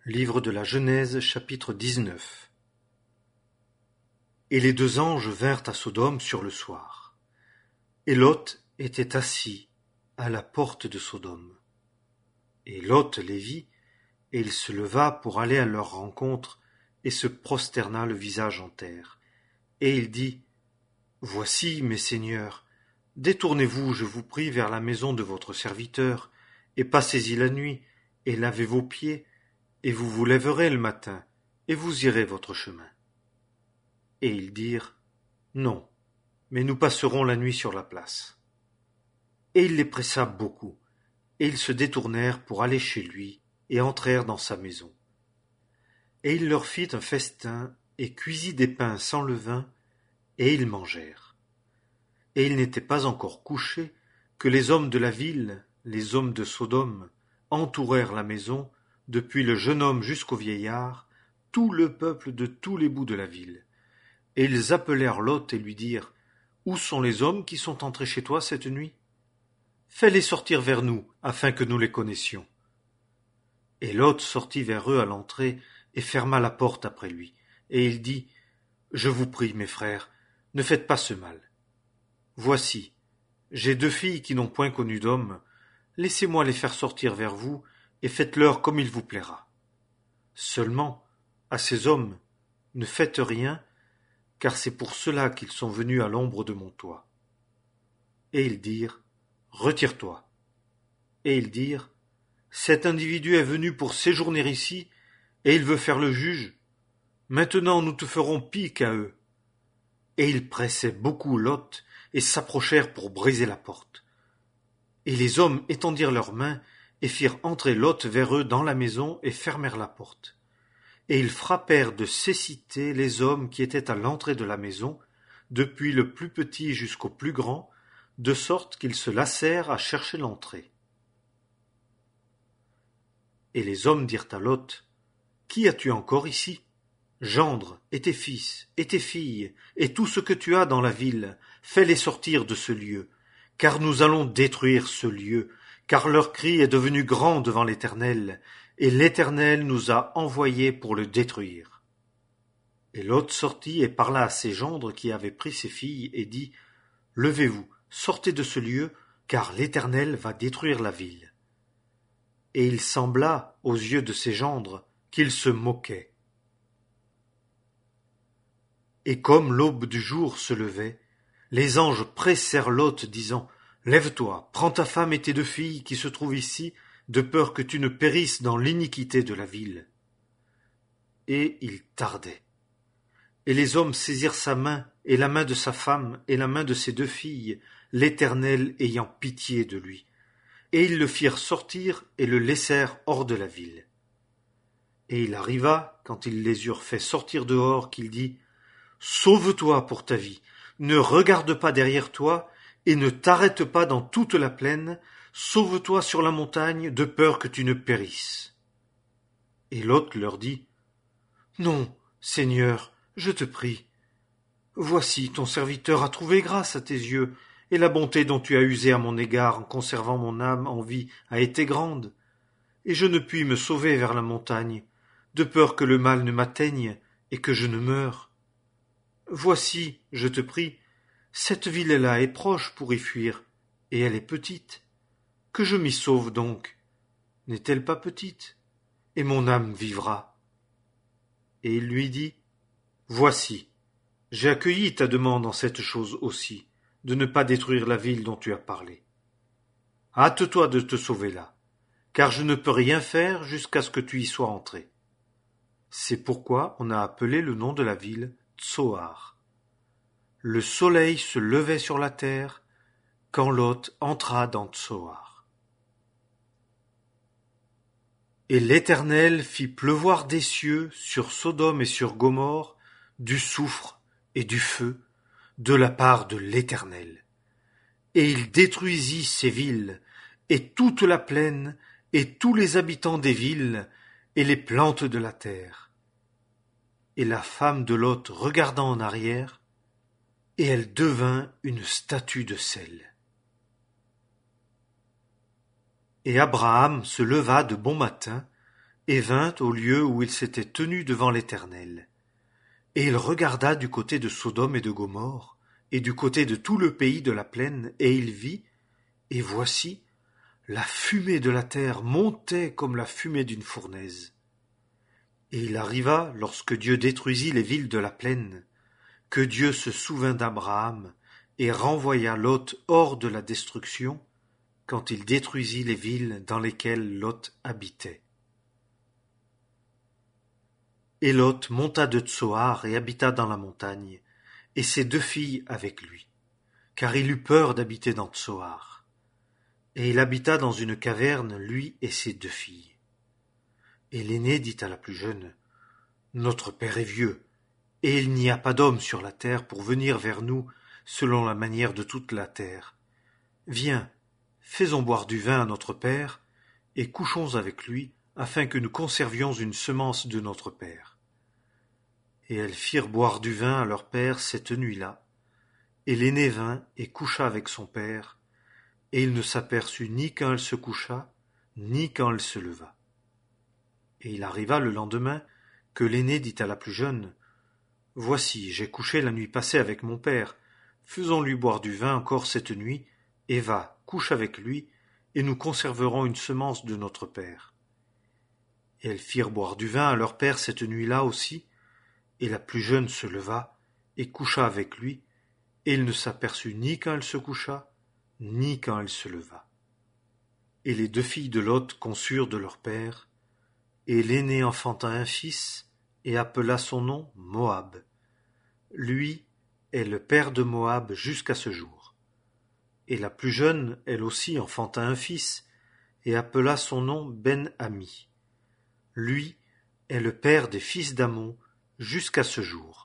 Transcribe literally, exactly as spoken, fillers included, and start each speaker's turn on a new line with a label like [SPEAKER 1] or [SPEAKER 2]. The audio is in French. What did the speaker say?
[SPEAKER 1] Livre de la Genèse, chapitre dix-neuf. Et les deux anges vinrent à Sodome sur le soir. Et Lot était assis à la porte de Sodome. Et Lot les vit, et il se leva pour aller à leur rencontre, et se prosterna le visage en terre. Et il dit, « Voici, mes seigneurs, détournez-vous, je vous prie, vers la maison de votre serviteur, et passez-y la nuit, et lavez vos pieds, et vous vous lèverez le matin, et vous irez votre chemin. » Et ils dirent, « Non, mais nous passerons la nuit sur la place. » Et il les pressa beaucoup, et ils se détournèrent pour aller chez lui, et entrèrent dans sa maison. Et il leur fit un festin, et cuisit des pains sans levain, et ils mangèrent. Et il n'était pas encore couché, que les hommes de la ville, les hommes de Sodome, entourèrent la maison, depuis le jeune homme jusqu'au vieillard, tout le peuple de tous les bouts de la ville. Et ils appelèrent Lot et lui dirent, « Où sont les hommes qui sont entrés chez toi cette nuit? Fais-les sortir vers nous, afin que nous les connaissions. » Et Lot sortit vers eux à l'entrée, et ferma la porte après lui. Et il dit, « Je vous prie, mes frères, ne faites pas ce mal. Voici, j'ai deux filles qui n'ont point connu d'homme, laissez-moi les faire sortir vers vous, et faites-leur comme il vous plaira. Seulement, à ces hommes, ne faites rien, car c'est pour cela qu'ils sont venus à l'ombre de mon toit. » Et ils dirent, « Retire-toi. » Et ils dirent, « Cet individu est venu pour séjourner ici, et il veut faire le juge. Maintenant nous te ferons pis qu'à eux. » Et ils pressaient beaucoup Lot, et s'approchèrent pour briser la porte. Et les hommes étendirent leurs mains, et firent entrer Lot vers eux dans la maison, et fermèrent la porte. Et ils frappèrent de cécité les hommes qui étaient à l'entrée de la maison, depuis le plus petit jusqu'au plus grand, de sorte qu'ils se lassèrent à chercher l'entrée. Et les hommes dirent à Lot, « Qui as-tu encore ici? Gendre, et tes fils, et tes filles, et tout ce que tu as dans la ville, fais-les sortir de ce lieu, car nous allons détruire ce lieu, car leur cri est devenu grand devant l'Éternel, et l'Éternel nous a envoyés pour le détruire. » Et Lot sortit et parla à ses gendres qui avaient pris ses filles, et dit, « Levez-vous, sortez de ce lieu, car l'Éternel va détruire la ville. » Et il sembla, aux yeux de ses gendres, qu'ils se moquaient. Et comme l'aube du jour se levait, les anges pressèrent Lot, disant, « Lève-toi, prends ta femme et tes deux filles qui se trouvent ici, de peur que tu ne périsses dans l'iniquité de la ville. » Et il tardait. Et les hommes saisirent sa main, et la main de sa femme, et la main de ses deux filles, l'Éternel ayant pitié de lui. Et ils le firent sortir, et le laissèrent hors de la ville. Et il arriva, quand ils les eurent fait sortir dehors, qu'il dit, « Sauve-toi pour ta vie, ne regarde pas derrière toi, et ne t'arrête pas dans toute la plaine, sauve-toi sur la montagne, de peur que tu ne périsses. » Et Lot leur dit, « Non, Seigneur, je te prie. Voici, ton serviteur a trouvé grâce à tes yeux, et la bonté dont tu as usé à mon égard en conservant mon âme en vie a été grande, et je ne puis me sauver vers la montagne, de peur que le mal ne m'atteigne et que je ne meure. Voici, je te prie, cette ville-là est proche pour y fuir, et elle est petite. Que je m'y sauve donc. N'est-elle pas petite? Et mon âme vivra. » Et il lui dit, « Voici, j'ai accueilli ta demande en cette chose aussi, de ne pas détruire la ville dont tu as parlé. Hâte-toi de te sauver là, car je ne peux rien faire jusqu'à ce que tu y sois entré. » C'est pourquoi on a appelé le nom de la ville Tsoar. Le soleil se levait sur la terre quand Lot entra dans Tsoar. Et l'Éternel fit pleuvoir des cieux sur Sodome et sur Gomorrhe du soufre et du feu de la part de l'Éternel. Et il détruisit ces villes, et toute la plaine, et tous les habitants des villes, et les plantes de la terre. Et la femme de Lot regarda en arrière, et elle devint une statue de sel. Et Abraham se leva de bon matin, et vint au lieu où il s'était tenu devant l'Éternel. Et il regarda du côté de Sodome et de Gomorrhe, et du côté de tout le pays de la plaine, et il vit, et voici, la fumée de la terre montait comme la fumée d'une fournaise. Et il arriva, lorsque Dieu détruisit les villes de la plaine, que Dieu se souvint d'Abraham et renvoya Lot hors de la destruction, quand il détruisit les villes dans lesquelles Lot habitait. Et Lot monta de Tsoar et habita dans la montagne, et ses deux filles avec lui, car il eut peur d'habiter dans Tsoar. Et il habita dans une caverne, lui et ses deux filles. Et l'aîné dit à la plus jeune, « Notre père est vieux, et il n'y a pas d'homme sur la terre pour venir vers nous selon la manière de toute la terre. Viens, faisons boire du vin à notre père, et couchons avec lui, afin que nous conservions une semence de notre père. » Et elles firent boire du vin à leur père cette nuit-là, et l'aîné vint et coucha avec son père, et il ne s'aperçut ni quand elle se coucha, ni quand elle se leva. Et il arriva le lendemain que l'aîné dit à la plus jeune, « Voici, j'ai couché la nuit passée avec mon père, faisons-lui boire du vin encore cette nuit, et va, couche avec lui, et nous conserverons une semence de notre père. » Et elles firent boire du vin à leur père cette nuit-là aussi, et la plus jeune se leva, et coucha avec lui, et il ne s'aperçut ni quand elle se coucha, ni quand elle se leva. Et les deux filles de Lot conçurent de leur père, et l'aîné enfanta un fils, et appela son nom Moab. Lui est le père de Moab jusqu'à ce jour. Et la plus jeune, elle aussi, enfanta un fils, et appela son nom Ben-Ami. Lui est le père des fils d'Ammon jusqu'à ce jour.